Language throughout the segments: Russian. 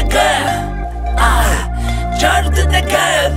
такая? Чё же ты такая?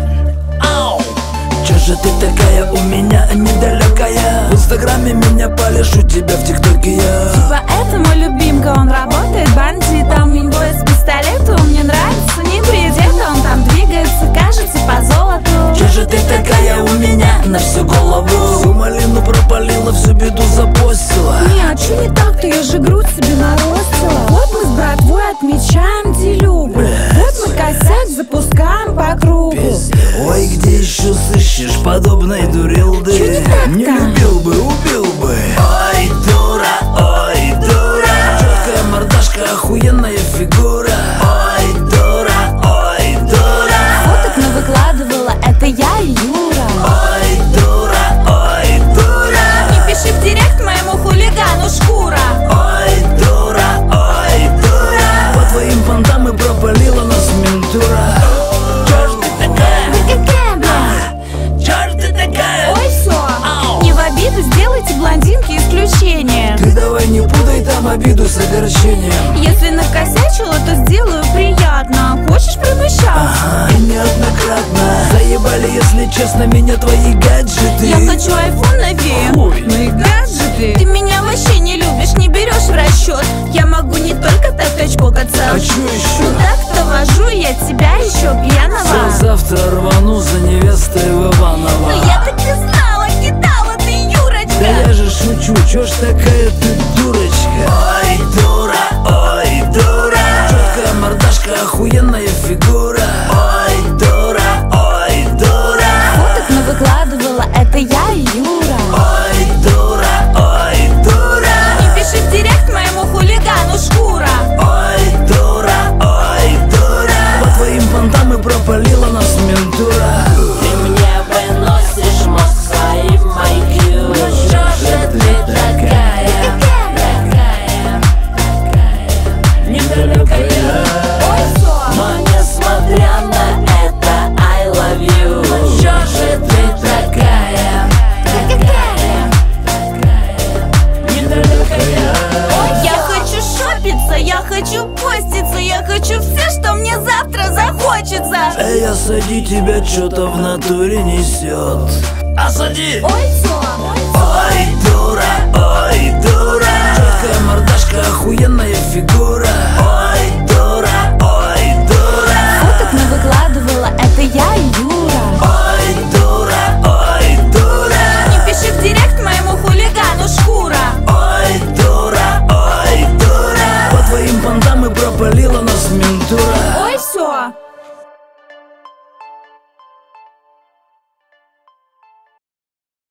Чё же ты такая у меня недалекая? В инстаграме меня полишь, у тебя в тиктоке я. Типа это мой любимка, он работает бандитом. Минбой с пистолетом, мне нравится, не предет. Он там двигается, кажется, по золоту. Чё же ты такая у меня на всю голову? Всю малину пропалила, всю беду запостила. Не, а чё не так-то, я же грудь себе наростила. Вот мы с братвой отмечаем делюгу. Вот мы косяк запускаем по кругу. Ой, где еще сыщешь подобной дурилды? Чё не так-то? Не любил бы, убил бы. Ой, дура, ой, дура. Четкая мордашка, охуенная фигура. Ой, дура, ой, дура. Фоток навыкладывала, это я и Юра. Ой, дура, ой, дура. Не пиши в директ моему хулигану шкура. Ой, дура, ой, дура. По твоим понтам и пропалила нас ментура. Чё ж ты такая? Ты какая, блядь? Чё ж ты такая? Ой, всё, не в обиду, сделайте блондинки исключение. Ты давай не путай там обиду с огорчением. Если накосячила, то сделаю приятно. Хочешь промыщаться? И неоднократно заебали, если честно, меня твои гаджеты. Я хочу айфон новее. Хуй. Ну и гаджеты. Ты меня вообще не любишь, не берешь в расчет. Я могу не только так чпокаться. А чё еще? Ну так-то вожу я тебя еще пьяного. Все, завтра рвану за невестой в Иваново. Ну я так и знала, кидала ты, Юрочка. Да я же шучу, чё ж такая ты дурочка? Ой, дура, ой, дура. Четкая мордашка, охуенная фигура. Ой, дура, ой, дура. Фоток навыкладывала, это я и Юра. Ой, дура, ой, дура. Не пиши в директ моему хулигану шкура. Ой, дура, ой, дура. По твоим понтам и пропалила нас ментура. Ты мне выносишь мозг своим IQ. Ну чё же ты такая? Недалекая. Ой, всё. Но несмотря на это, I love you. Ну чё же ты такая? Недалекая. Я хочу шопиться, я хочу поститься, я хочу все, что мне завтра захочется. Эй, осади, тебя что-то в натуре несет. Осади! Ой, всё. Ой, дура, ой, дура. Четкая мордашка, охуенная фигура. Ой, дура, ой, дура. Фоток навыкладывала, это я и Юра. Ой, дура, ой, дура. Не пиши в директ моему хулигану шкура. Ой, дура, ой, дура. По твоим понтам и пропалила нас ментура. Ой,